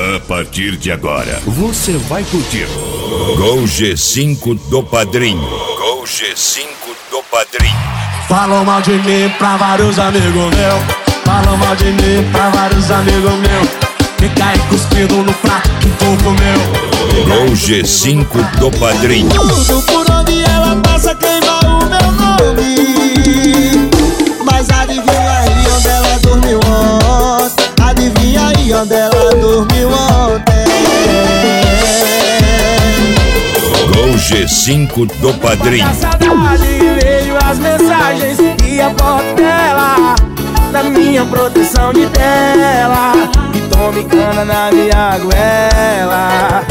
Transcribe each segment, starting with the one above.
A partir de agora, você vai curtir Gol G5 do Padrinho. Gol G5 do Padrinho. Falam mal de mim pra vários amigos meus. Falam mal de mim pra vários amigos meus. Que cai cuspido no prato que for meu. Gol G5 do Padrinho. Tudo por onde ela passa queima o meu nome. Mas adivinha aí onde ela dormiu ontem. Adivinha aí onde ela dormiu ontem. Gol G5 do Padrinho. A saudade veio as mensagens e a foto dela na minha proteção de tela. E tome cana na minha goela.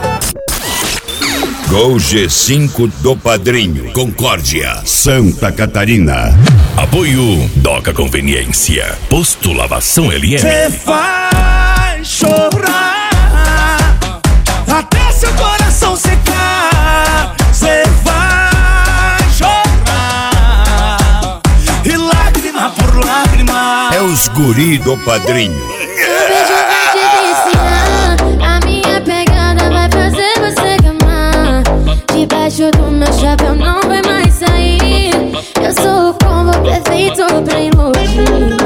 Gol G5 do Padrinho. Concórdia, Santa Catarina. Apoio Doca Conveniência, Posto Lavação LM. Cê faz chorar até seu coração secar. Cê vai chorar e lágrima por lágrima. É os guri do Padrinho. O beijo vai te viciar. A minha pegada vai fazer você gamar. Debaixo do meu chapéu não vai mais sair. Eu sou o combo perfeito pra iludir.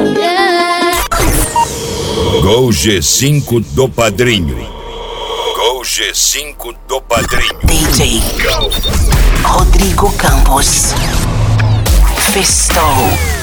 Gol G5 do Padrinho. Gol G5 do Padrinho. DJ Rodrigo Campos. Festou.